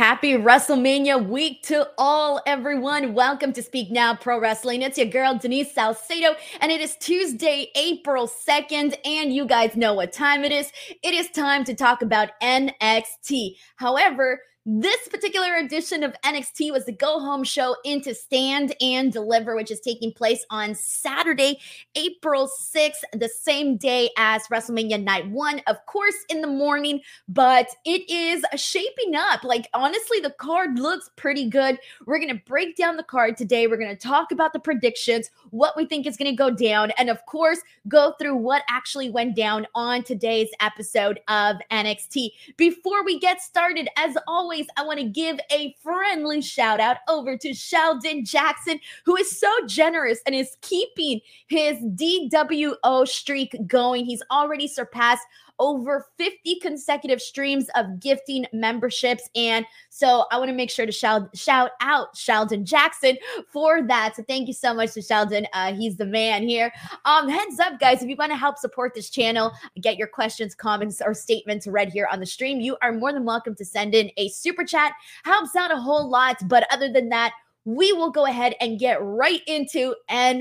Happy WrestleMania week to all, everyone. Welcome to Speak Now Pro Wrestling. It's your girl, Denise Salcedo, and it is Tuesday, April 2nd, and you guys know what time it is. It is time to talk about NXT. However, this particular edition of NXT was the go-home show into Stand and Deliver, which is taking place on Saturday, April 6th, the same day as WrestleMania Night 1, of course, in the morning, but it is shaping up. Like, honestly, the card looks pretty good. We're going to break down the card today. We're going to talk about the predictions, what we think is going to go down, and of course, go through what actually went down on today's episode of NXT. Before we get started, as always, I want to give a friendly shout out over to Sheldon Jackson, who is so generous and is keeping his DWO streak going. He's already surpassed over 50 consecutive streams of gifting memberships. And so I want to make sure to shout out Sheldon Jackson for that. So thank you so much to Sheldon. He's the man here. Heads up, guys, if you want to help support this channel, get your questions, comments, or statements read here on the stream, you are more than welcome to send in a super chat. Helps out a whole lot. But other than that, we will go ahead and get right into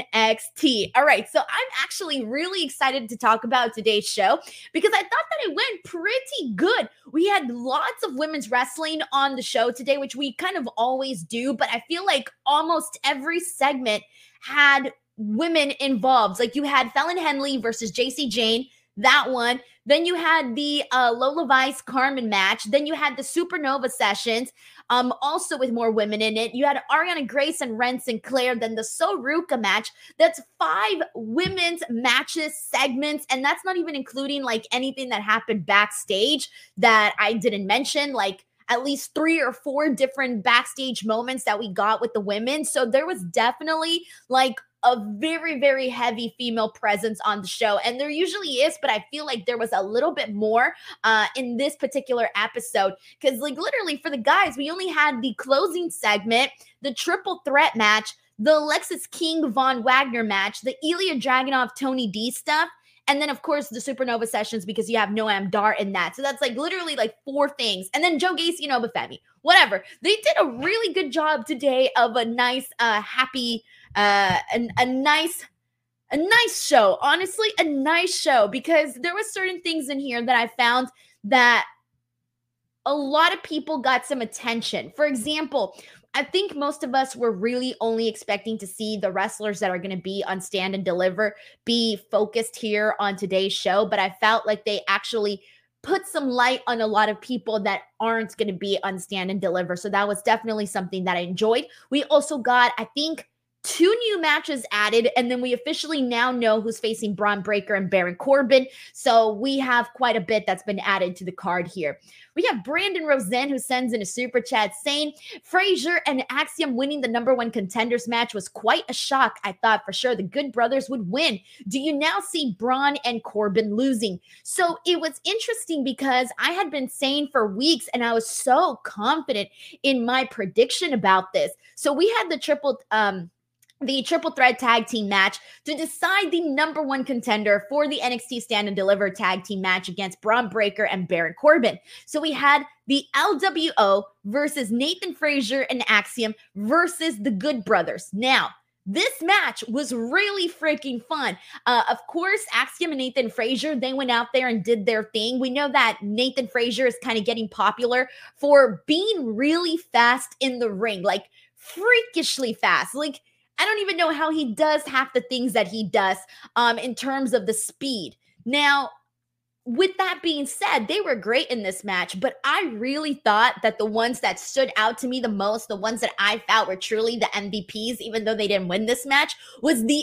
NXT. All right, so I'm actually really excited to talk about today's show because I thought that it went pretty good. We had lots of women's wrestling on the show today, which we kind of always do, but I feel like almost every segment had women involved. Like you had Fallon Henley versus JC Jane, that one. Then you had the Lola Vice Carmen match. Then you had the Supernova sessions, also with more women in it. You had Ariana Grace and Ren Sinclair. Then the Soruka match. That's 5 women's matches segments, and that's not even including like anything that happened backstage that I didn't mention, like at least 3 or 4 different backstage moments that we got with the women. So there was definitely like a very, very heavy female presence on the show. And there usually is, but I feel like there was a little bit more in this particular episode. Because like literally for the guys, we only had the closing segment, the triple threat match, the Alexis King Von Wagner match, the Ilya Dragunov Tony D stuff, and then, of course, the Supernova sessions because you have Noam Dar in that. So that's like literally like 4 things. And then Joe Gacy and Obafemi. Whatever. They did a really good job today of a nice, happy, a nice show. Honestly, a nice show because there was certain things in here that I found that a lot of people got some attention. For example, I think most of us were really only expecting to see the wrestlers that are going to be on Stand and Deliver be focused here on today's show, but I felt like they actually put some light on a lot of people that aren't going to be on Stand and Deliver. So that was definitely something that I enjoyed. We also got, I think, 2 new matches added, and then we officially now know who's facing Braun Breaker and Baron Corbin. So we have quite a bit that's been added to the card here. We have Brandon Rosen, who sends in a super chat saying, Frazier and Axiom winning the #1 contenders match was quite a shock. I thought for sure the Good Brothers would win. Do you now see Braun and Corbin losing? So it was interesting because I had been saying for weeks, and I was so confident in my prediction about this. So we had the triple threat tag team match to decide the #1 contender for the NXT Stand and Deliver tag team match against Braun Breaker and Baron Corbin. So we had the LWO versus Nathan Frazier and Axiom versus the Good Brothers. Now, this match was really freaking fun. Of course, Axiom and Nathan Frazier, they went out there and did their thing. We know that Nathan Frazier is kind of getting popular for being really fast in the ring, like freakishly fast. Like, I don't even know how he does half the things that he does in terms of the speed. Now, with that being said, they were great in this match, but I really thought that the ones that stood out to me the most, the ones that I felt were truly the MVPs, even though they didn't win this match, was the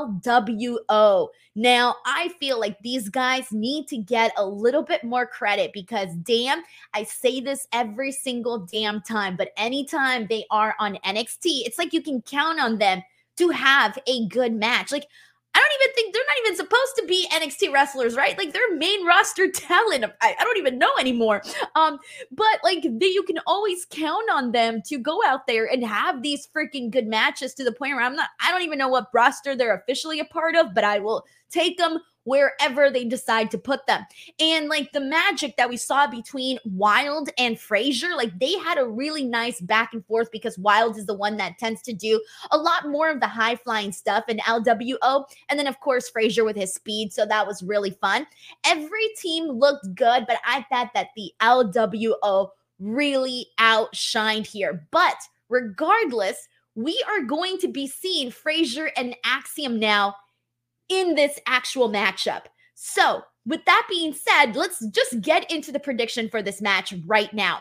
LWO. Now, I feel like these guys need to get a little bit more credit because, damn, I say this every single damn time, but anytime they are on NXT, it's like you can count on them to have a good match. Like, I don't even think they're not even supposed to be NXT wrestlers, right? Like they're main roster talent. I don't even know anymore. But like you can always count on them to go out there and have these freaking good matches to the point where I don't even know what roster they're officially a part of, but I will take them wherever they decide to put them. And like the magic that we saw between Wild and Frazier, like they had a really nice back and forth because Wild is the one that tends to do a lot more of the high flying stuff in LWO. And then of course, Frazier with his speed. So that was really fun. Every team looked good, but I thought that the LWO really outshined here. But regardless, we are going to be seeing Frazier and Axiom now in this actual matchup. So with that being said, let's just get into the prediction for this match right now.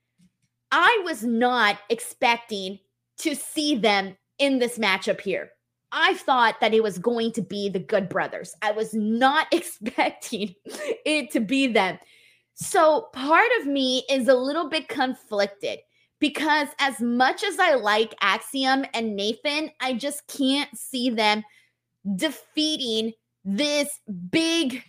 I was not expecting to see them in this matchup here. I thought that it was going to be the Good Brothers. I was not expecting it to be them. So part of me is a little bit conflicted because as much as I like Axiom and Nathan, I just can't see them defeating this big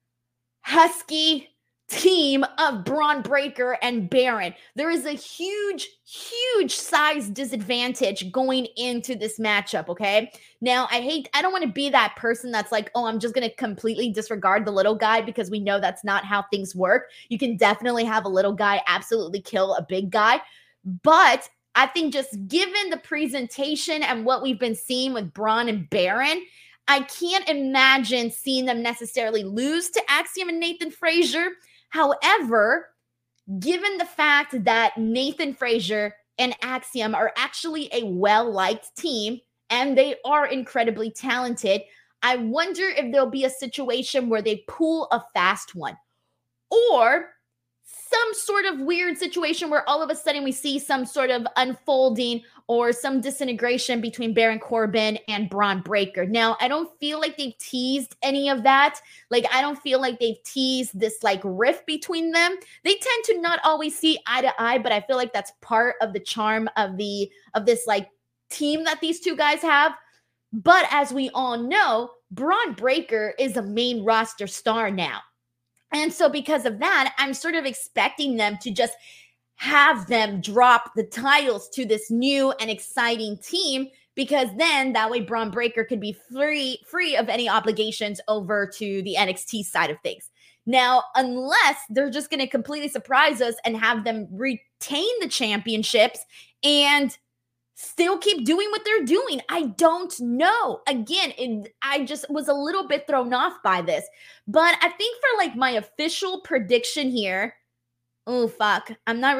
husky team of Bron Breakker and Baron. There is a huge size disadvantage going into this matchup, okay? Now, I don't want to be that person that's like, oh, I'm just going to completely disregard the little guy because we know that's not how things work. You can definitely have a little guy absolutely kill a big guy, but I think just given the presentation and what we've been seeing with Bron and Baron, I can't imagine seeing them necessarily lose to Axiom and Nathan Frazier. However, given the fact that Nathan Frazier and Axiom are actually a well-liked team and they are incredibly talented, I wonder if there'll be a situation where they pull a fast one or some sort of weird situation where all of a sudden we see some sort of unfolding or some disintegration between Baron Corbin and Bron Breakker. Now, I don't feel like they've teased any of that. Like, I don't feel like they've teased this like rift between them. They tend to not always see eye to eye, but I feel like that's part of the charm of this like team that these two guys have. But as we all know, Bron Breakker is a main roster star now. And so because of that, I'm sort of expecting them to just have them drop the titles to this new and exciting team because then that way Bron Breakker could be free of any obligations over to the NXT side of things. Now, unless they're just going to completely surprise us and have them retain the championships and still keep doing what they're doing. I don't know. Again, I just was a little bit thrown off by this. But I think for like my official prediction here, oh, fuck. I'm not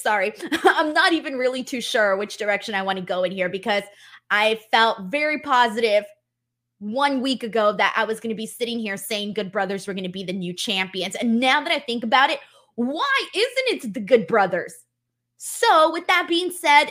even really too sure which direction I want to go in here because I felt very positive 1 week ago that I was going to be sitting here saying Good Brothers were going to be the new champions. And now that I think about it, why isn't it the Good Brothers? So with that being said,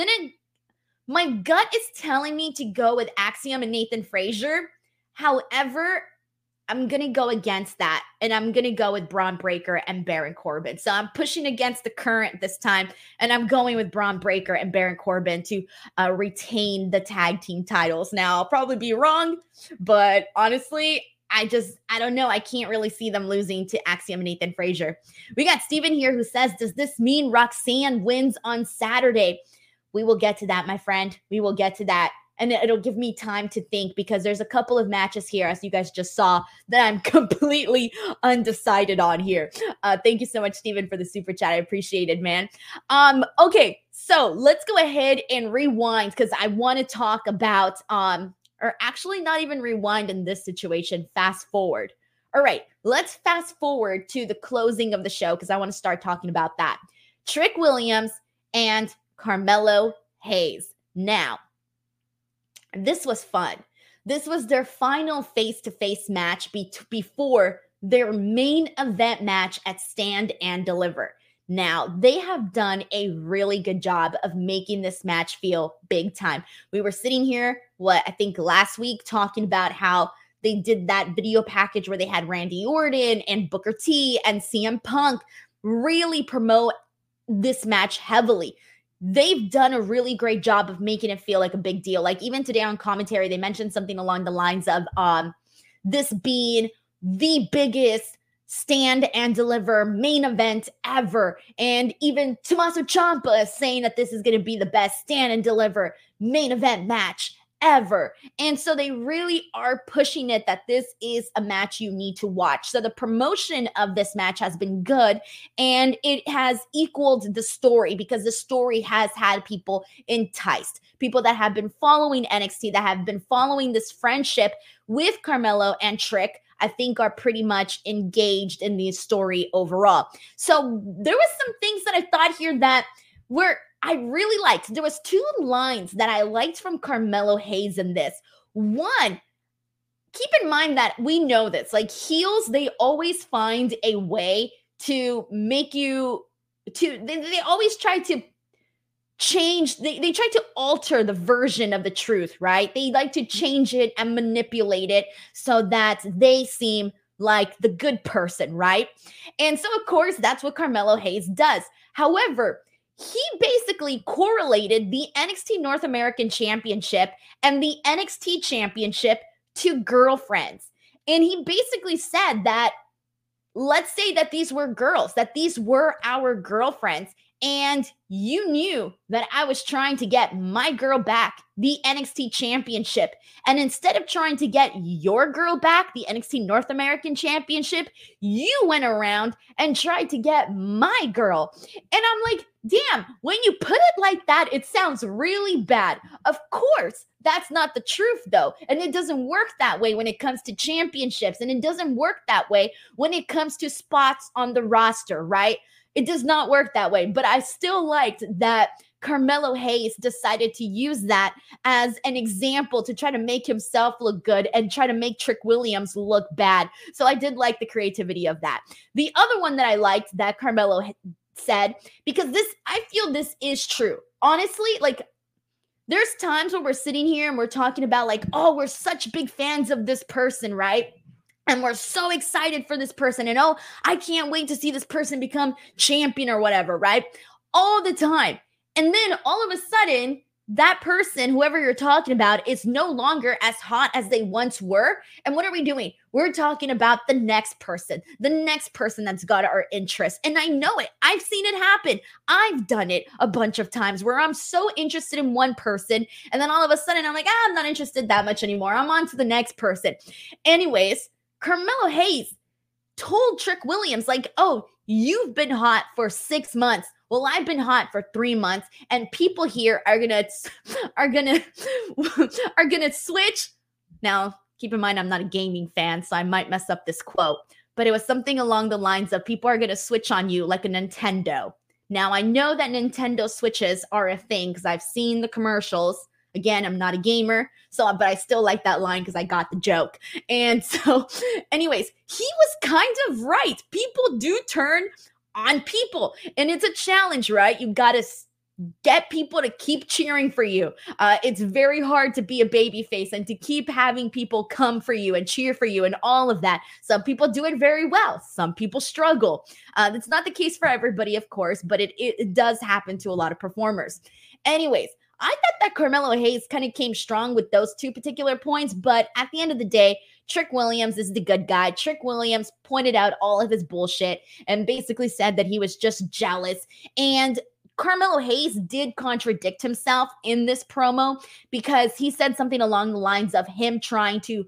my gut is telling me to go with Axiom and Nathan Frazier. However, I'm going to go against that, and I'm going to go with Bron Breakker and Baron Corbin. So I'm pushing against the current this time, and I'm going with Bron Breakker and Baron Corbin to retain the tag team titles. Now, I'll probably be wrong, but honestly, I don't know. I can't really see them losing to Axiom and Nathan Frazier. We got Steven here who says, does this mean Roxanne wins on Saturday? We will get to that, my friend. We will get to that. And it'll give me time to think because there's a couple of matches here, as you guys just saw, that I'm completely undecided on here. Thank you so much, Steven, for the super chat. I appreciate it, man. Okay, so let's go ahead and rewind because I want to talk about, or actually not even rewind in this situation, fast forward. All right, let's fast forward to the closing of the show because I want to start talking about that. Trick Williams and Carmelo Hayes. Now, this was fun. This was their final face-to-face match before their main event match at Stand and Deliver. Now, they have done a really good job of making this match feel big time. We were sitting here, I think last week, talking about how they did that video package where they had Randy Orton and Booker T and CM Punk really promote this match heavily. They've done a really great job of making it feel like a big deal. Like even today on commentary, they mentioned something along the lines of this being the biggest stand and deliver main event ever. And even Tommaso Ciampa is saying that this is going to be the best stand and deliver main event match ever. And so they really are pushing it that this is a match you need to watch. So the promotion of this match has been good, and it has equaled the story because the story has had people enticed. People that have been following NXT, that have been following this friendship with Carmelo and Trick, I think are pretty much engaged in the story overall. So there was some things that I thought here that I really liked. There was two lines that I liked from Carmelo Hayes in this. One, keep in mind that we know this, like heels, they always find a way to make you they always try to change, they try to alter the version of the truth, right? They like to change it and manipulate it so that they seem like the good person, right? And so of course that's what Carmelo Hayes does. However, he basically correlated the NXT North American Championship and the NXT Championship to girlfriends. And he basically said that, let's say that these were girls, that these were our girlfriends, and you knew that I was trying to get my girl back, the NXT Championship. And instead of trying to get your girl back, the NXT North American Championship, you went around and tried to get my girl. And I'm like, damn, when you put it like that, it sounds really bad. Of course, that's not the truth, though. And it doesn't work that way when it comes to championships. And it doesn't work that way when it comes to spots on the roster, right? It does not work that way. But I still liked that Carmelo Hayes decided to use that as an example to try to make himself look good and try to make Trick Williams look bad. So I did like the creativity of that. The other one that I liked that Carmelo said, because I feel this is true. Honestly, like, there's times when we're sitting here and we're talking about like, oh, we're such big fans of this person, right? And we're so excited for this person. And oh, I can't wait to see this person become champion or whatever, right? All the time. And then all of a sudden, that person, whoever you're talking about, is no longer as hot as they once were. And what are we doing? We're talking about the next person that's got our interest. And I know it. I've seen it happen. I've done it a bunch of times where I'm so interested in one person. And then all of a sudden I'm like, I'm not interested that much anymore. I'm on to the next person. Anyways, Carmelo Hayes told Trick Williams, like, oh, you've been hot for 6 months. Well, I've been hot for 3 months, and people here are gonna switch. Now, keep in mind, I'm not a gaming fan, so I might mess up this quote, but it was something along the lines of people are gonna switch on you like a Nintendo. Now, I know that Nintendo Switches are a thing because I've seen the commercials. Again, I'm not a gamer, but I still like that line because I got the joke. And so, anyways, he was kind of right. People do turn on people, and it's a challenge, right? You got to get people to keep cheering for you. It's very hard to be a babyface and to keep having people come for you and cheer for you and all of that. Some people do it very well. Some people struggle. That's not the case for everybody, of course, but it does happen to a lot of performers. Anyways, I thought that Carmelo Hayes kind of came strong with those two particular points, but at the end of the day, Trick Williams is the good guy. Trick Williams pointed out all of his bullshit and basically said that he was just jealous. And Carmelo Hayes did contradict himself in this promo because he said something along the lines of him trying to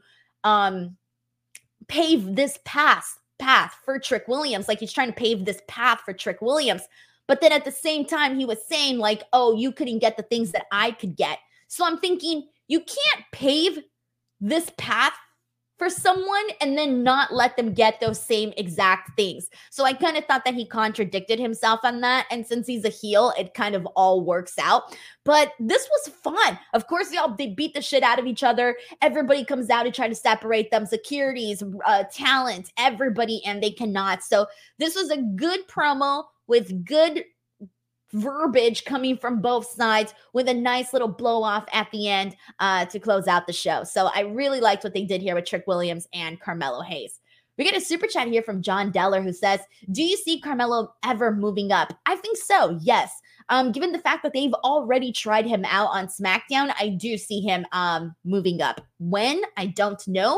pave this path for Trick Williams. Like he's trying to pave this path for Trick Williams. But then at the same time, he was saying like, oh, you couldn't get the things that I could get. So I'm thinking, you can't pave this path for someone and then not let them get those same exact things. So I kind of thought that he contradicted himself on that. And since he's a heel, it kind of all works out. But this was fun. Of course, they beat the shit out of each other. Everybody comes out to try to separate them. Securities, talent, everybody, and they cannot. So this was a good promo with good verbiage coming from both sides with a nice little blow off at the end to close out the show. So I really liked what they did here with Trick Williams and Carmelo Hayes. We get a super chat here from John Deller who says, do you see Carmelo ever moving up? I think so, yes. Given the fact that they've already tried him out on SmackDown, I do see him moving up. When? I don't know.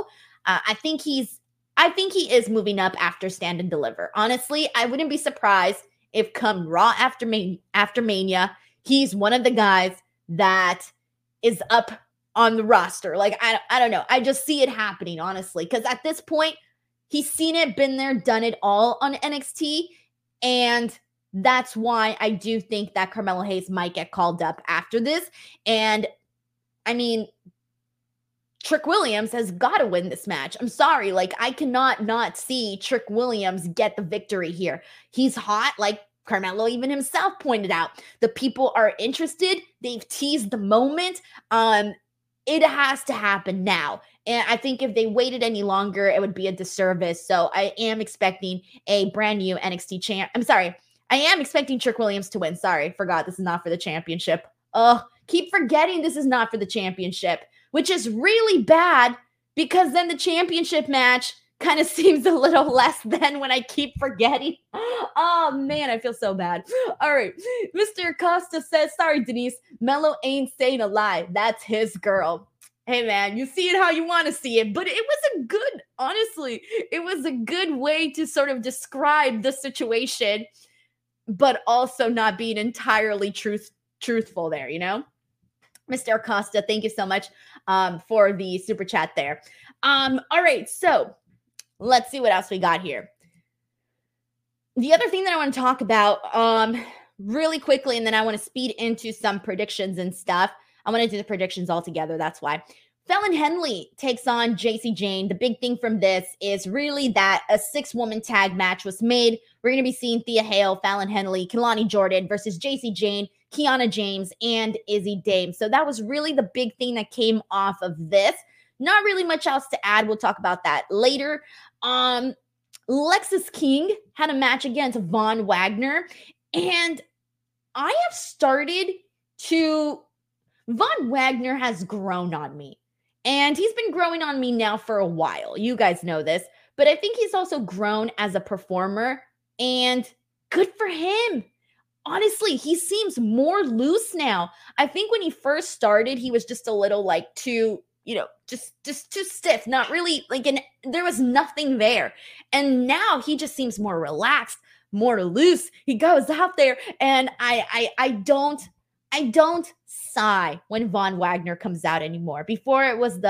I think he is moving up after Stand and Deliver. Honestly, I wouldn't be surprised if come Raw after Mania, he's one of the guys that is up on the roster. Like, I don't know. I just see it happening, honestly, because at this point, he's seen it, been there, done it all on NXT. And that's why I do think that Carmelo Hayes might get called up after this. And I mean, Trick Williams has got to win this match. I'm sorry. Like, I cannot not see Trick Williams get the victory here. He's hot, like Carmelo even himself pointed out. The people are interested. They've teased the moment. It has to happen now. And I think if they waited any longer, it would be a disservice. So I am expecting a brand new NXT champ. I'm sorry. I am expecting Trick Williams to win. Sorry, forgot this is not for the championship. Oh, keep forgetting this is not for the championship, which is really bad because then the championship match kind of seems a little less than when I keep forgetting. Oh, man, I feel so bad. All right. Mr. Costa says, sorry, Denise, Melo ain't saying a lie. That's his girl. Hey, man, you see it how you want to see it, but it was a good, honestly, it was a good way to sort of describe the situation, but also not being entirely truthful there, you know? Mr. Acosta, thank you so much for the super chat there. All right, so let's see what else we got here. The other thing that I want to talk about really quickly, and then I want to speed into some predictions and stuff. I want to do the predictions all together. That's why. Fallon Henley takes on Jacy Jayne. The big thing from this is really that a 6-woman tag match was made. We're going to be seeing Thea Hale, Fallon Henley, Kelani Jordan versus Jacy Jayne, Kiana James, and Izzy Dame. So that was really the big thing that came off of this. Not really much else to add. We'll talk about that later. Lexis King had a match against Von Wagner, and I have started to... Von Wagner has grown on me, and he's been growing on me now for a while. You guys know this, but I think he's also grown as a performer, and good for him. Honestly, he seems more loose now. I think when he first started, he was just a little like too, just too stiff, not really like, there was nothing there. And now he just seems more relaxed, more loose. He goes out there, and I don't sigh when Von Wagner comes out anymore. Before it was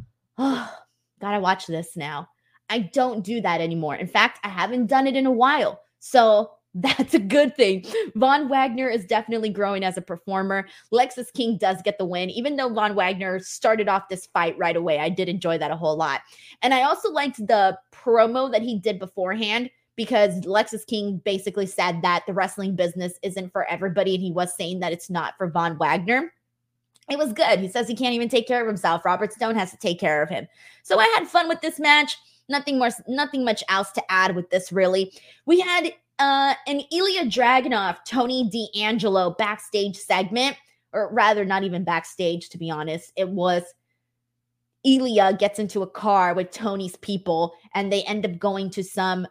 gotta watch this now. I don't do that anymore. In fact, I haven't done it in a while. So that's a good thing. Von Wagner is definitely growing as a performer. Lexis King does get the win, even though Von Wagner started off this fight right away. I did enjoy that a whole lot. And I also liked the promo that he did beforehand, because Lexis King basically said that the wrestling business isn't for everybody, and he was saying that it's not for Von Wagner. It was good. He says he can't even take care of himself. Robert Stone has to take care of him. So I had fun with this match. Nothing much else to add with this, really. We had an Ilya Dragunov, Tony D'Angelo backstage segment, or rather not even backstage, to be honest. It was Ilya gets into a car with Tony's people, and they end up going to some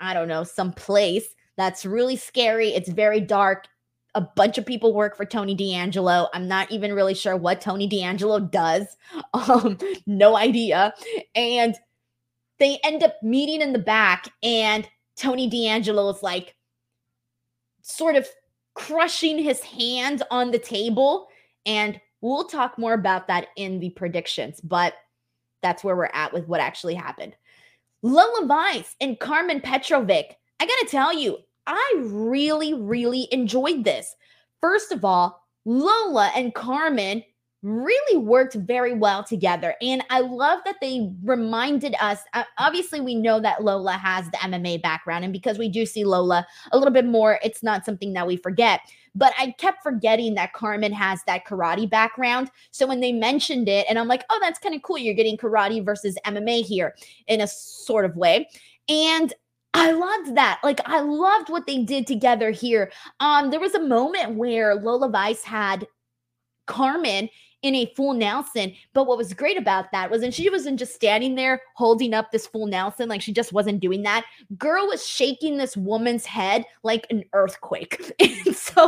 place that's really scary. It's very dark. A bunch of people work for Tony D'Angelo. I'm not even really sure what Tony D'Angelo does. No idea. And they end up meeting in the back, and Tony D'Angelo is like sort of crushing his hand on the table. And we'll talk more about that in the predictions, but that's where we're at with what actually happened. Lola Vice and Carmen Petrovic. I gotta tell you, I really, really enjoyed this. First of all, Lola and Carmen really worked very well together. And I love that they reminded us, obviously we know that Lola has the MMA background, and because we do see Lola a little bit more, it's not something that we forget. But I kept forgetting that Carmen has that karate background. So when they mentioned it, and I'm like, oh, that's kind of cool. You're getting karate versus MMA here in a sort of way. And I loved that. Like, I loved what they did together here. There was a moment where Lola Vice had Carmen in a full Nelson. But what was great about that was, and she wasn't just standing there holding up this full Nelson, like she just wasn't doing that. Girl was shaking this woman's head like an earthquake. And so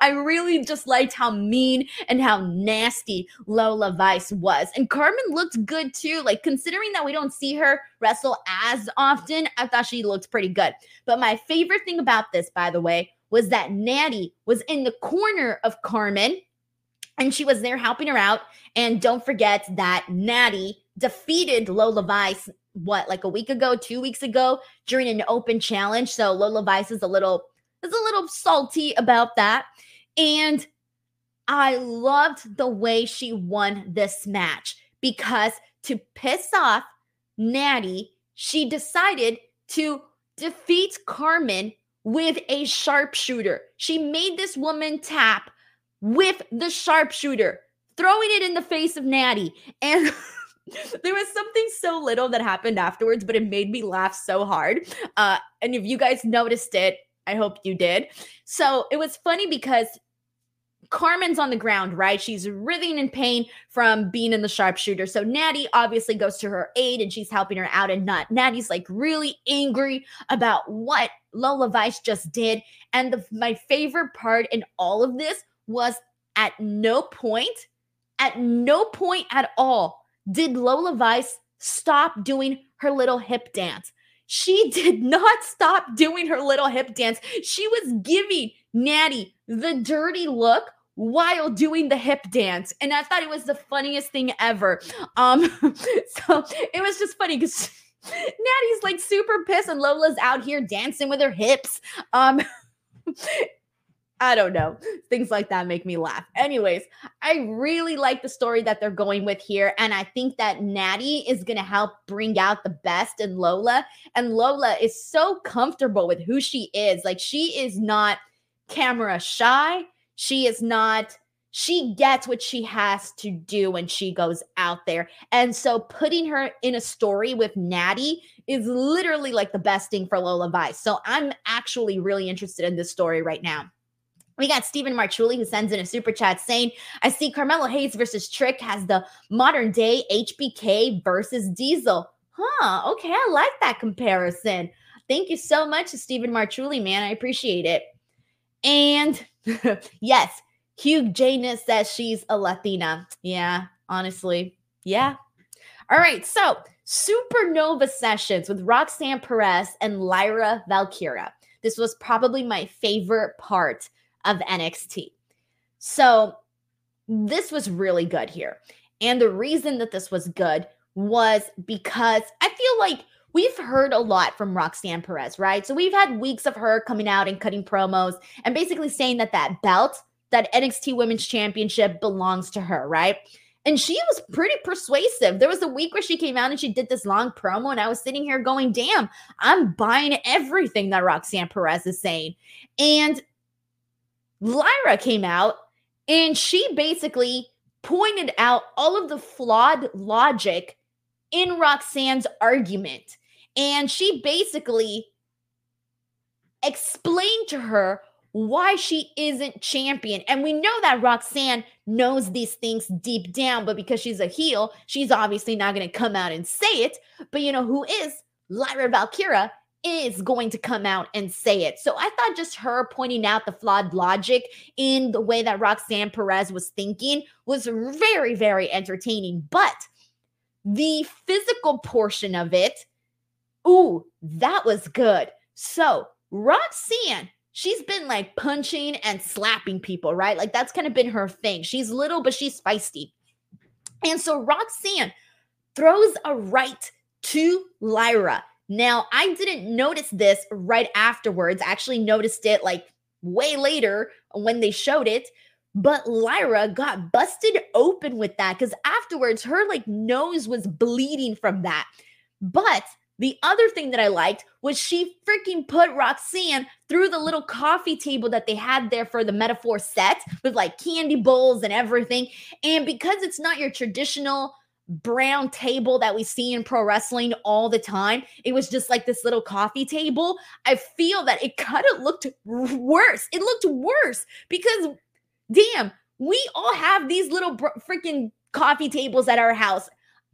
I really just liked how mean and how nasty Lola Vice was. And Carmen looked good too. Like, considering that we don't see her wrestle as often, I thought she looked pretty good. But my favorite thing about this, by the way, was that Natty was in the corner of Carmen and she was there helping her out. And don't forget that Natty defeated Lola Vice, like a week ago, 2 weeks ago, during an open challenge. So Lola Vice is a little salty about that. And I loved the way she won this match because to piss off Natty, she decided to defeat Carmen with a sharpshooter. She made this woman tap with the sharpshooter, throwing it in the face of Natty. And there was something so little that happened afterwards, but it made me laugh so hard. And if you guys noticed it, I hope you did. So it was funny because Carmen's on the ground, right? She's writhing in pain from being in the sharpshooter. So Natty obviously goes to her aid and she's helping her out. And Natty's like really angry about what Lola Vice just did. And my favorite part in all of this was at no point at all did Lola Vice stop doing her little hip dance. She did not stop doing her little hip dance. She was giving Natty the dirty look while doing the hip dance. And I thought it was the funniest thing ever. So it was just funny because Natty's like super pissed and Lola's out here dancing with her hips. I don't know. Things like that make me laugh. Anyways, I really like the story that they're going with here. And I think that Natty is going to help bring out the best in Lola. And Lola is so comfortable with who she is. Like, she is not camera shy. She gets what she has to do when she goes out there. And so putting her in a story with Natty is literally like the best thing for Lola Vice. So I'm actually really interested in this story right now. We got Stephen Marchuli who sends in a super chat saying, I see Carmelo Hayes versus Trick has the modern day HBK versus Diesel. Okay, I like that comparison. Thank you so much, Stephen Marchuli, man. I appreciate it. And yes, Hugh Janus says she's a Latina. Yeah, honestly. Yeah. All right, so Supernova Sessions with Roxanne Perez and Lyra Valkyria. This was probably my favorite part of NXT. So this was really good here. And the reason that this was good was because I feel like we've heard a lot from Roxanne Perez, right? So we've had weeks of her coming out and cutting promos and basically saying that that belt, that NXT Women's Championship belongs to her, right? And she was pretty persuasive. There was a week where she came out and she did this long promo and I was sitting here going, damn, I'm buying everything that Roxanne Perez is saying. And Lyra came out and she basically pointed out all of the flawed logic in Roxanne's argument. And she basically explained to her why she isn't champion. And we know that Roxanne knows these things deep down, but because she's a heel, she's obviously not going to come out and say it. But you know who is? Lyra Valkyria is going to come out and say it. So I thought just her pointing out the flawed logic in the way that Roxanne Perez was thinking was very, very entertaining. But the physical portion of it, ooh, that was good. So Roxanne, she's been like punching and slapping people, right? Like that's kind of been her thing. She's little, but she's feisty. And so Roxanne throws a right to Lyra. Now, I didn't notice this right afterwards. I actually noticed it like way later when they showed it. But Lyra got busted open with that because afterwards her like nose was bleeding from that. But the other thing that I liked was she freaking put Roxanne through the little coffee table that they had there for the Metaphor set with like candy bowls and everything. And because it's not your traditional brown table that we see in pro wrestling all the time, it was just like this little coffee table. I feel that it kind of looked worse. It looked worse because damn, we all have these little freaking coffee tables at our house.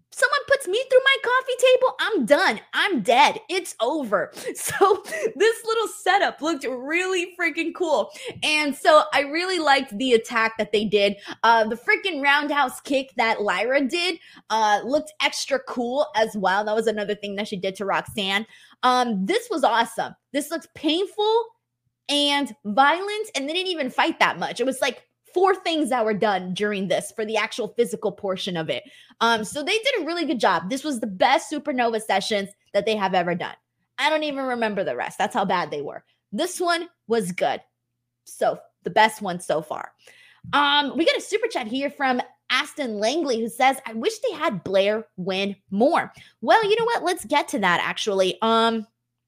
someone puts me through my coffee table, I'm done. I'm dead. It's over. So this little setup looked really freaking cool. And so I really liked the attack that they did. The freaking roundhouse kick that Lyra did looked extra cool as well. That was another thing that she did to Roxanne. This was awesome. This looks painful and violent, and they didn't even fight that much. It was like 4 things that were done during this for the actual physical portion of it. So they did a really good job. This was the best Supernova sessions that they have ever done. I don't even remember the rest. That's how bad they were. This one was good. So the best one so far. We got a super chat here from Aston Langley, who says, I wish they had Blair win more. Well, you know what? Let's get to that actually. Let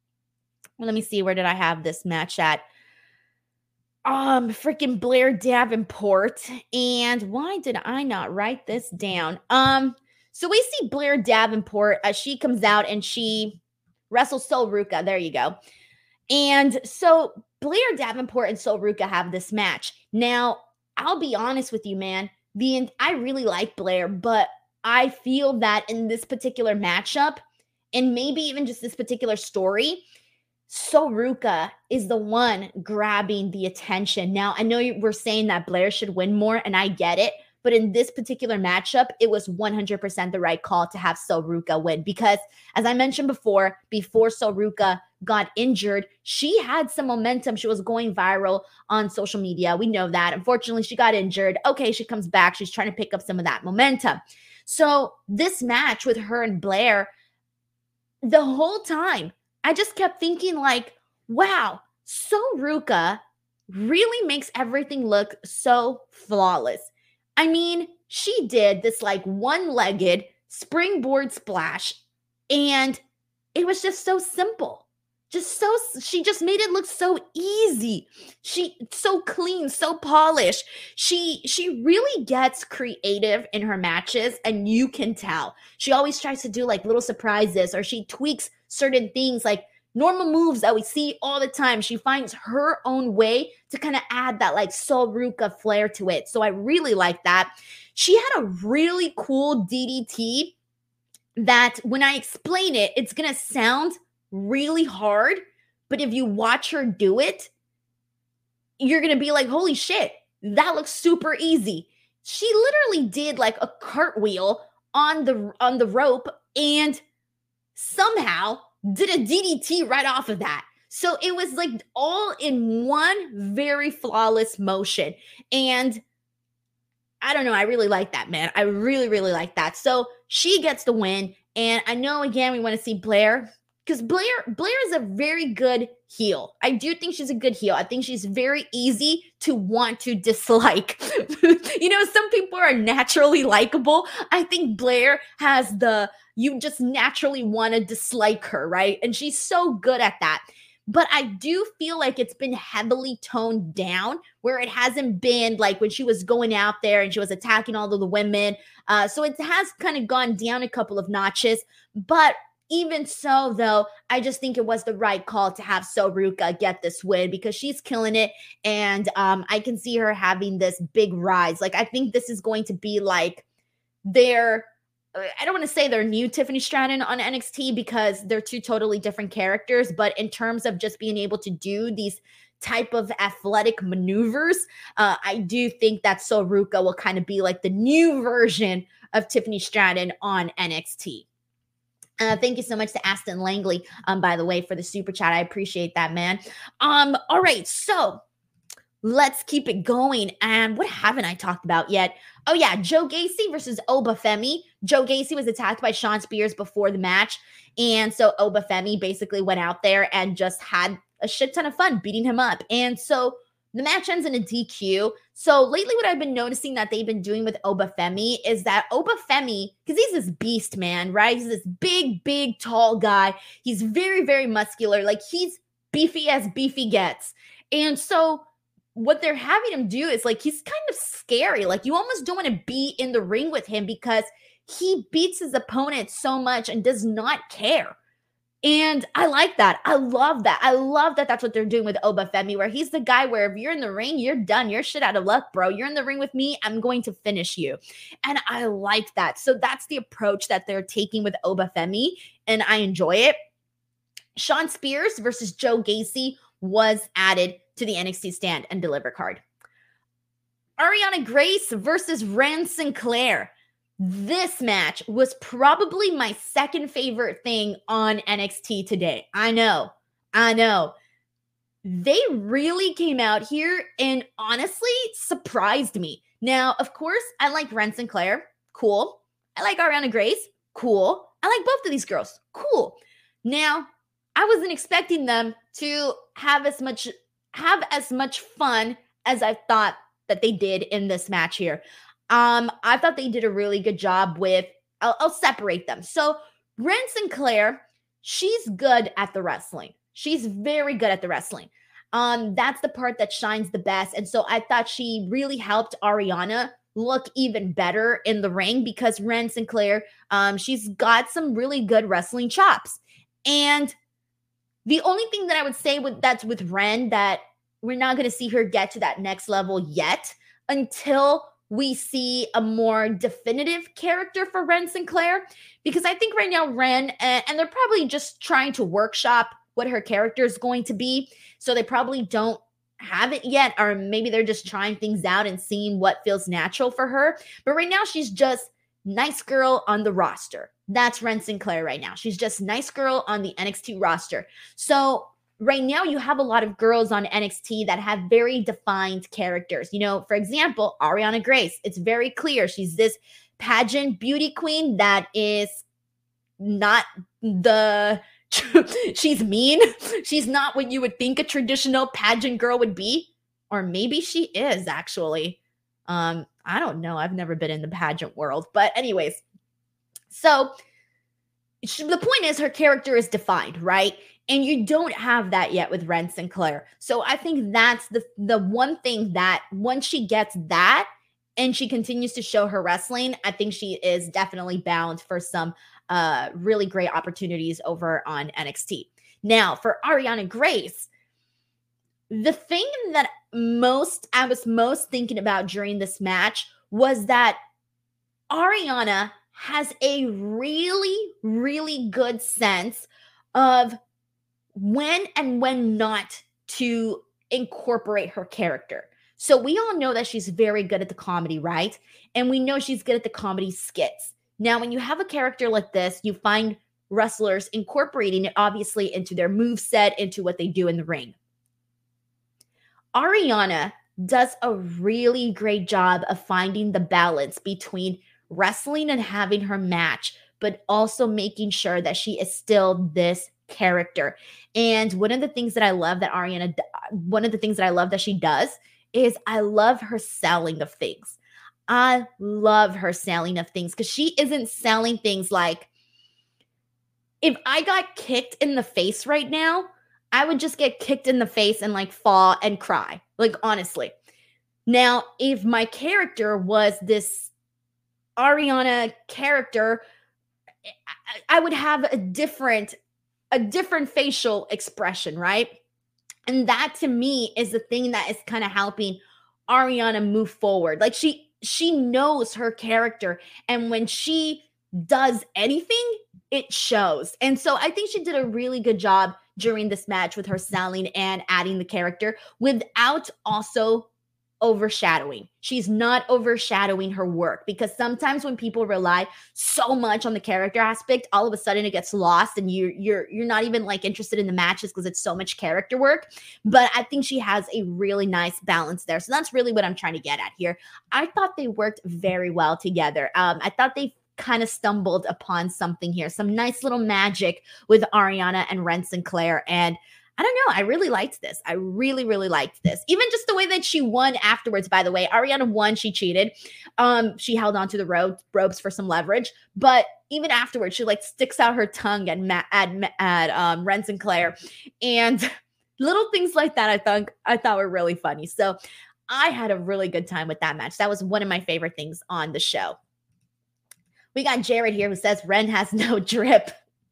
me see. Where did I have this match at? Freaking Blair Davenport. And why did I not write this down? So we see Blair Davenport as she comes out and she wrestles Sol Ruca. There you go. And so Blair Davenport and Sol Ruca have this match. Now, I'll be honest with you, man. I really like Blair, but I feel that in this particular matchup, and maybe even just this particular story, Sol Ruca is the one grabbing the attention. Now, I know we're saying that Blair should win more, and I get it. But in this particular matchup, it was 100% the right call to have Sol Ruca win. Because as I mentioned before Sol Ruca got injured, she had some momentum. She was going viral on social media. We know that. Unfortunately, she got injured. Okay, she comes back. She's trying to pick up some of that momentum. So this match with her and Blair, the whole time, I just kept thinking like, wow, Sol Ruca really makes everything look so flawless. I mean, she did this like one-legged springboard splash, and it was just so simple. She just made it look so easy. She so clean, so polished. She really gets creative in her matches, and you can tell. She always tries to do like little surprises, or she tweaks certain things like normal moves that we see all the time. She finds her own way to kind of add that like Sol Ruca flair to it. So I really like that. She had a really cool DDT that when I explain it, it's going to sound really hard. But if you watch her do it, you're going to be like, holy shit, that looks super easy. She literally did like a cartwheel on the rope and somehow did a DDT right off of that. So it was like all in one very flawless motion. And I don't know, I really like that, man. I really, really like that. So she gets the win. And I know, again, we want to see Blair, because Blair is a very good heel. I do think she's a good heel. I think she's very easy to want to dislike. Some people are naturally likable. I think Blair has you just naturally want to dislike her, right? And she's so good at that. But I do feel like it's been heavily toned down, where it hasn't been like when she was going out there and she was attacking all of the women. So it has kind of gone down a couple of notches. But even so, though, I just think it was the right call to have Sol Ruca get this win, because she's killing it. And I can see her having this big rise. Like, I think this is going to be like I don't want to say they're new Tiffany Stratton on NXT, because they're two totally different characters. But in terms of just being able to do these type of athletic maneuvers, I do think that Sol Ruca will kind of be like the new version of Tiffany Stratton on NXT. Thank you so much to Aston Langley, by the way, for the super chat. I appreciate that, man. All right, so let's keep it going. And what haven't I talked about yet? Oh, yeah, Joe Gacy versus Oba Femi. Joe Gacy was attacked by Shawn Spears before the match. And so Oba Femi basically went out there and just had a shit ton of fun beating him up. And so the match ends in a DQ. So lately what I've been noticing that they've been doing with Oba Femi is that Oba Femi, because he's this beast, man, right? He's this big, big, tall guy. He's very, very muscular. Like, he's beefy as beefy gets. And so what they're having him do is like, he's kind of scary. Like, you almost don't want to be in the ring with him, because he beats his opponent so much and does not care. And I like that. I love that. I love that that's what they're doing with Obafemi, where he's the guy where if you're in the ring, you're done. You're shit out of luck, bro. You're in the ring with me, I'm going to finish you. And I like that. So that's the approach that they're taking with Obafemi, and I enjoy it. Shawn Spears versus Joe Gacy was added to the NXT Stand and Deliver card. Ariana Grace versus Ren Sinclair. This match was probably my second favorite thing on NXT today. I know. They really came out here and honestly surprised me. Now, of course, I like Ren Sinclair. Cool. I like Ariana Grace. Cool. I like both of these girls. Cool. Now, I wasn't expecting them to have as much fun as I thought that they did in this match here. I thought they did a really good job with, I'll separate them. So Ren Sinclair, she's good at the wrestling. She's very good at the wrestling. That's the part that shines the best. And so I thought she really helped Ariana look even better in the ring because Ren Sinclair, she's got some really good wrestling chops. And the only thing that I would say with Ren that we're not going to see her get to that next level yet until we see a more definitive character for Ren Sinclair, because I think right now Ren, and they're probably just trying to workshop what her character is going to be. So they probably don't have it yet, or maybe they're just trying things out and seeing what feels natural for her. But right now she's just nice girl on the roster. That's Ren Sinclair right now. She's just nice girl on the NXT roster. So right now you have a lot of girls on NXT that have very defined characters. You know, for example, Ariana Grace. It's very clear she's this pageant beauty queen that is not she's mean. She's not what you would think a traditional pageant girl would be. Or maybe she is actually. I don't know. I've never been in the pageant world. But anyways, so the point is her character is defined, right? And you don't have that yet with Ren Sinclair. So I think that's the one thing that once she gets that and she continues to show her wrestling, I think she is definitely bound for some really great opportunities over on NXT. Now, for Ariana Grace, the thing that I was most thinking about during this match was that Ariana has a really, really good sense of when and when not to incorporate her character. So we all know that she's very good at the comedy, right? And we know she's good at the comedy skits. Now, when you have a character like this, you find wrestlers incorporating it obviously into their moveset, into what they do in the ring. Ariana does a really great job of finding the balance between wrestling and having her match, but also making sure that she is still this character. And one of the things that I love that she does is I love her selling of things. I love her selling of things because she isn't selling things like, if I got kicked in the face right now, I would just get kicked in the face and like fall and cry. Like, honestly. Now, if my character was this Ariana character, I would have a different facial expression, right? And that to me is the thing that is kind of helping Ariana move forward. Like she knows her character, and when she does anything, it shows. And so I think she did a really good job during this match with her selling and adding the character without also overshadowing. She's not overshadowing her work, because sometimes when people rely so much on the character aspect, all of a sudden it gets lost and you're not even like interested in the matches because it's so much character work. But I think she has a really nice balance there. So that's really what I'm trying to get at here. I thought they worked very well together. I thought they kind of stumbled upon something here, some nice little magic with Ariana and Ren Sinclair. And I don't know. I really liked this. I really, really liked this. Even just the way that she won afterwards, by the way. Ariana won. She cheated. She held onto the ropes for some leverage. But even afterwards, she like sticks out her tongue at Ren Sinclair. And little things like that I thought were really funny. So I had a really good time with that match. That was one of my favorite things on the show. We got Jared here who says Ren has no drip.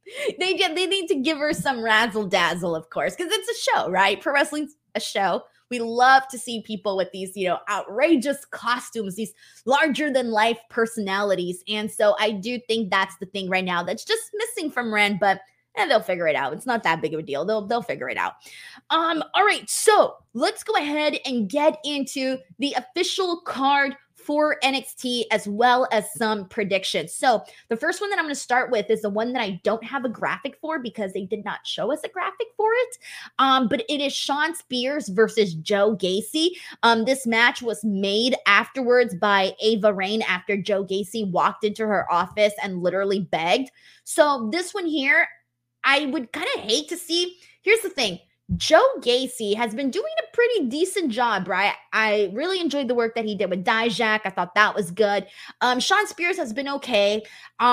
They need to give her some razzle dazzle, of course, because it's a show, right? Pro wrestling's a show. We love to see people with these, outrageous costumes, these larger than life personalities. And so I do think that's the thing right now that's just missing from Ren, but they'll figure it out. It's not that big of a deal. They'll figure it out. All right, so let's go ahead and get into the official card for NXT as well as some predictions. So the first one that I'm going to start with is the one that I don't have a graphic for because they did not show us a graphic for it. But it is Shawn Spears versus Joe Gacy. This match was made afterwards by Ava Raine after Joe Gacy walked into her office and literally begged. So this one here, I would kind of hate to see. Here's the thing. Joe Gacy has been doing a pretty decent job, right? I really enjoyed the work that he did with Dijak. I thought that was good. Shawn Spears has been okay.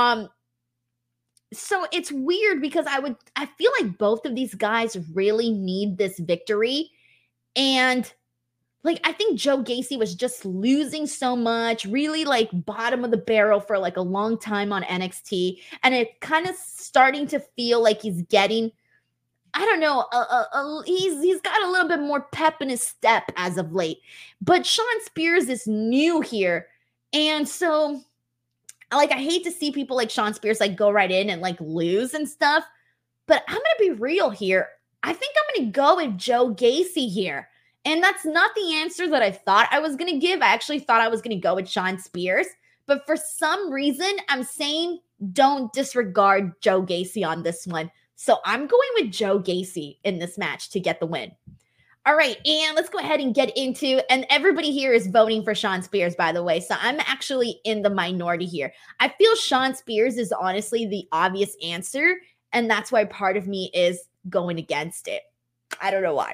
So it's weird because I feel like both of these guys really need this victory. And I think Joe Gacy was just losing so much, really bottom of the barrel for a long time on NXT. And it kind of starting to feel like he's getting, I don't know, he's got a little bit more pep in his step as of late. But Shawn Spears is new here. And so, I hate to see people like Shawn Spears go right in and lose and stuff. But I'm going to be real here. I think I'm going to go with Joe Gacy here. And that's not the answer that I thought I was going to give. I actually thought I was going to go with Shawn Spears. But for some reason, I'm saying don't disregard Joe Gacy on this one. So I'm going with Joe Gacy in this match to get the win. All right, and let's go ahead and get into, and everybody here is voting for Shawn Spears, by the way. So I'm actually in the minority here. I feel Shawn Spears is honestly the obvious answer. And that's why part of me is going against it. I don't know why.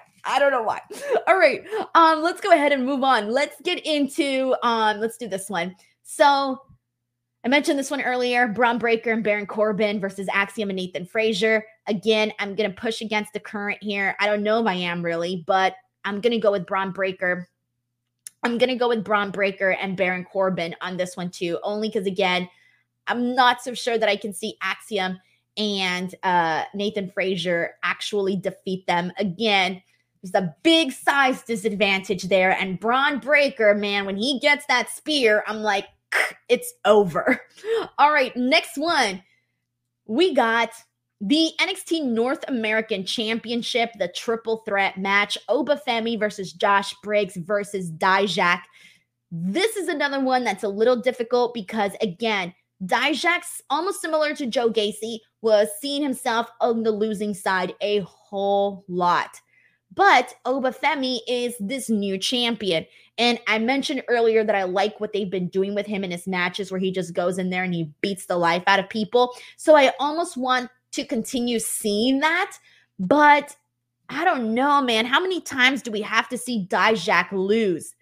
All right, let's go ahead and move on. Let's get into, let's do this one. So I mentioned this one earlier, Bron Breakker and Baron Corbin versus Axiom and Nathan Frazier. Again, I'm going to push against the current here. I don't know if I am really, but I'm going to go with Bron Breakker. I'm going to go with Bron Breakker and Baron Corbin on this one too, only because, again, I'm not so sure that I can see Axiom and Nathan Frazier actually defeat them. Again, there's a big size disadvantage there. And Bron Breakker, man, when he gets that spear, I'm like, it's over. All right, next one. We got the NXT North American Championship, the triple threat match, Oba Femi versus Josh Briggs versus Dijak. This is another one that's a little difficult because, again, Dijak's almost similar to Joe Gacy, was seeing himself on the losing side a whole lot. But Oba Femi is this new champion. And I mentioned earlier that I like what they've been doing with him in his matches where he just goes in there and he beats the life out of people. So I almost want to continue seeing that. But I don't know, man. How many times do we have to see Dijak lose?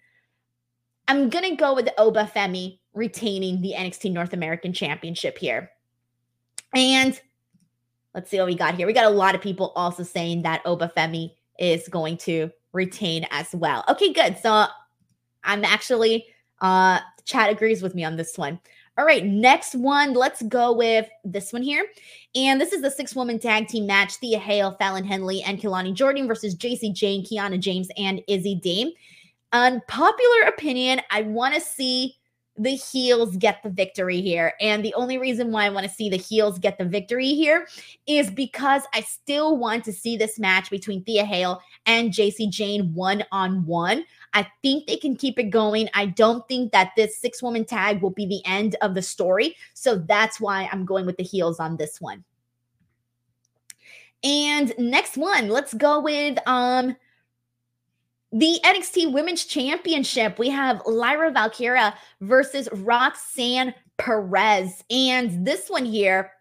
I'm going to go with Oba Femi retaining the NXT North American Championship here. And let's see what we got here. We got a lot of people also saying that Oba Femi is going to retain as well. Okay, good. So I'm actually, chat agrees with me on this one. All right, next one. Let's go with this one here. And this is the 6-woman tag team match. Thea Hale, Fallon Henley, and Kelani Jordan versus JC Jane, Kiana James, and Izzy Dame. Unpopular opinion, I want to see the heels get the victory here. And the only reason why I want to see the heels get the victory here is because I still want to see this match between Thea Hale and JC Jane one-on-one. I think they can keep it going. I don't think that this 6-woman tag will be the end of the story. So that's why I'm going with the heels on this one. And next one, let's go with the NXT Women's Championship. We have Lyra Valkyria versus Roxanne Perez. And this one here,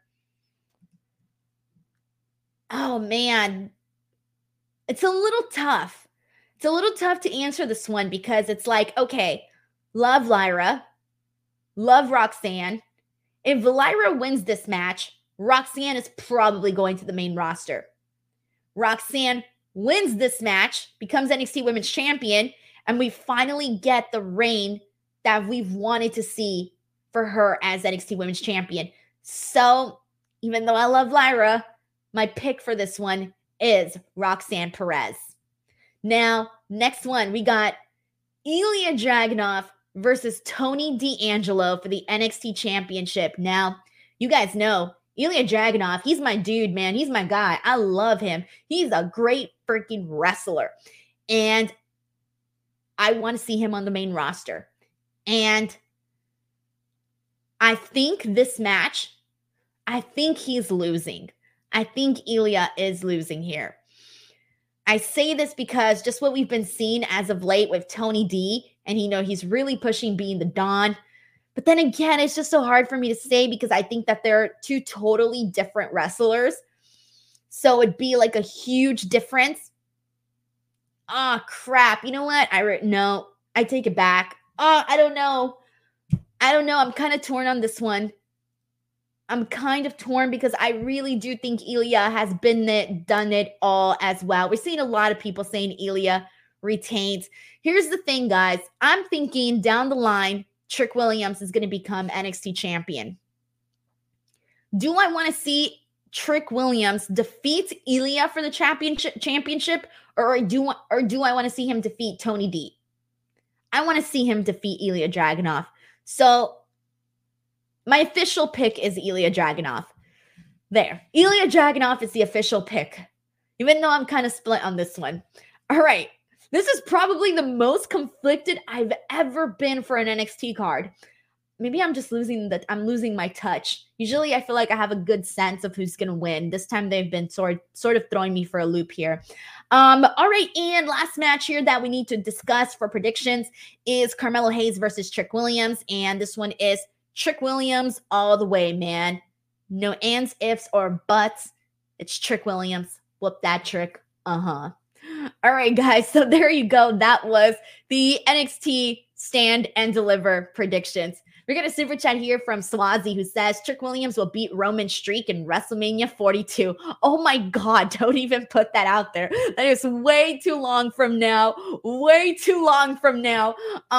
oh man, it's a little tough. It's a little tough to answer this one because it's like, okay, love Lyra, love Roxanne. If Lyra wins this match, Roxanne is probably going to the main roster. Roxanne wins this match, becomes NXT Women's Champion, and we finally get the reign that we've wanted to see for her as NXT Women's Champion. So even though I love Lyra, my pick for this one is Roxanne Perez. Now, next one, we got Ilya Dragunov versus Tony D'Angelo for the NXT Championship. Now, you guys know Ilya Dragunov, he's my dude, man. He's my guy. I love him. He's a great freaking wrestler. And I want to see him on the main roster. And I think this match, I think he's losing. I think Ilya is losing here. I say this because just what we've been seeing as of late with Tony D, and he's really pushing being the Don. But then again, it's just so hard for me to say because I think that they're two totally different wrestlers. So it'd be like a huge difference. Oh, crap. You know what? No, I take it back. Oh, I don't know. I'm kind of torn on this one. I'm kind of torn because I really do think Ilya has done it all as well. We're seeing a lot of people saying Ilya retains. Here's the thing, guys. I'm thinking down the line, Trick Williams is going to become NXT champion. Do I want to see Trick Williams defeat Ilya for the championship, or do I want to see him defeat Tony D? I want to see him defeat Ilya Dragunov. So my official pick is Ilya Dragunov. There. Ilya Dragunov is the official pick, even though I'm kind of split on this one. All right. This is probably the most conflicted I've ever been for an NXT card. Maybe I'm just losing my touch. Usually I feel like I have a good sense of who's going to win. This time they've been sort of throwing me for a loop here. All right, and last match here that we need to discuss for predictions is Carmelo Hayes versus Trick Williams, and this one is Trick Williams all the way, man. No ands, ifs, or buts. It's Trick Williams. Whoop that trick. All right, guys. So there you go. That was the NXT Stand and Deliver predictions. We got a super chat here from Swazi who says Trick Williams will beat Roman Streak in WrestleMania 42. Oh my God, don't even put that out there. That is way too long from now. Way too long from now.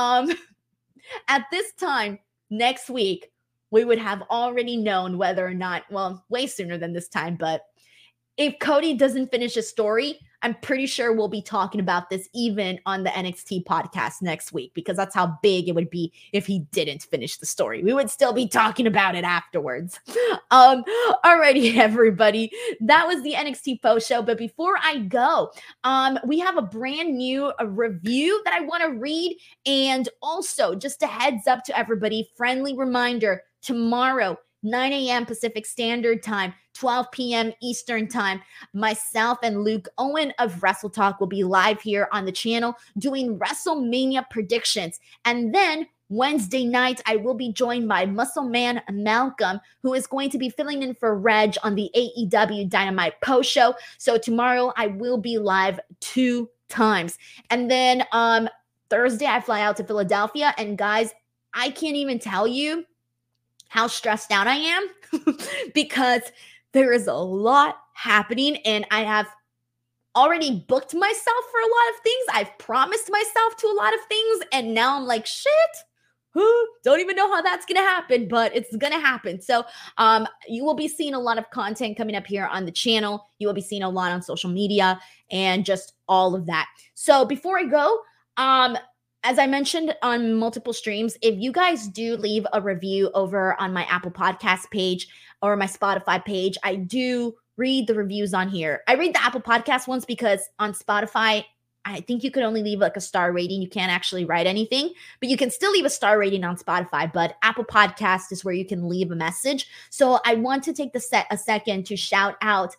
At this time, next week, we would have already known whether or not, well, way sooner than this time, but if Cody doesn't finish his story, I'm pretty sure we'll be talking about this even on the NXT podcast next week, because that's how big it would be if he didn't finish the story. We would still be talking about it afterwards. Alrighty, everybody. That was the NXT post show. But before I go, we have a brand new review that I want to read. And also, just a heads up to everybody, friendly reminder, tomorrow, 9 a.m. Pacific Standard Time, 12 p.m. Eastern Time. Myself and Luke Owen of Wrestle Talk will be live here on the channel doing WrestleMania predictions. And then Wednesday night, I will be joined by Muscle Man Malcolm, who is going to be filling in for Reg on the AEW Dynamite post show. So tomorrow, I will be live 2 times. And then Thursday, I fly out to Philadelphia. And guys, I can't even tell you how stressed out I am because there is a lot happening and I have already booked myself for a lot of things. I've promised myself to a lot of things and now I'm like, shit, don't even know how that's going to happen, but it's going to happen. So you will be seeing a lot of content coming up here on the channel. You will be seeing a lot on social media and just all of that. So before I go, as I mentioned on multiple streams, if you guys do leave a review over on my Apple Podcast page or my Spotify page, I do read the reviews on here. I read the Apple Podcast ones because on Spotify, I think you could only leave like a star rating. You can't actually write anything, but you can still leave a star rating on Spotify. But Apple Podcast is where you can leave a message. So I want to take a second to shout out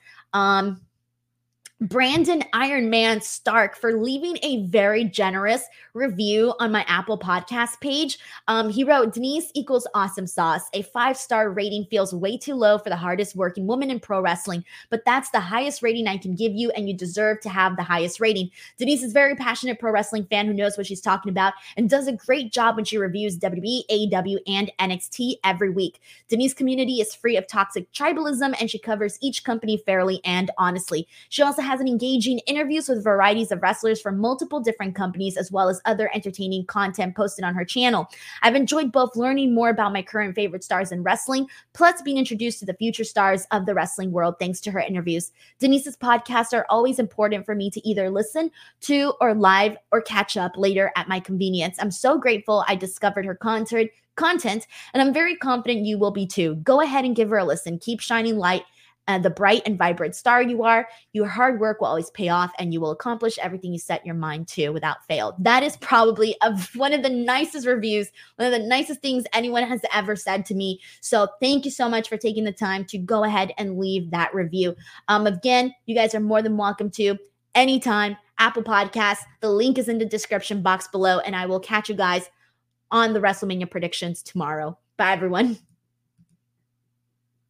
Brandon Iron Man Stark for leaving a very generous review on my Apple Podcast page. He wrote, Denise equals awesome sauce. A 5-star rating feels way too low for the hardest working woman in pro wrestling, but that's the highest rating I can give you, and you deserve to have the highest rating. Denise is a very passionate pro wrestling fan who knows what she's talking about and does a great job when she reviews WWE, AEW, and NXT every week. Denise's community is free of toxic tribalism, and she covers each company fairly and honestly. She also has an engaging interviews with varieties of wrestlers from multiple different companies, as well as other entertaining content posted on her channel. I've enjoyed both learning more about my current favorite stars in wrestling, plus being introduced to the future stars of the wrestling world thanks to her interviews. Denise's podcasts are always important for me to either listen to or live or catch up later at my convenience. I'm so grateful I discovered her content, and I'm very confident you will be too. Go ahead and give her a listen. Keep shining light, the bright and vibrant star you are. Your hard work will always pay off, and you will accomplish everything you set your mind to without fail. That is probably one of the nicest reviews, one of the nicest things anyone has ever said to me. So thank you so much for taking the time to go ahead and leave that review. Again, you guys are more than welcome to anytime. Apple Podcasts. The link is in the description box below, and I will catch you guys on the WrestleMania predictions tomorrow. Bye, everyone.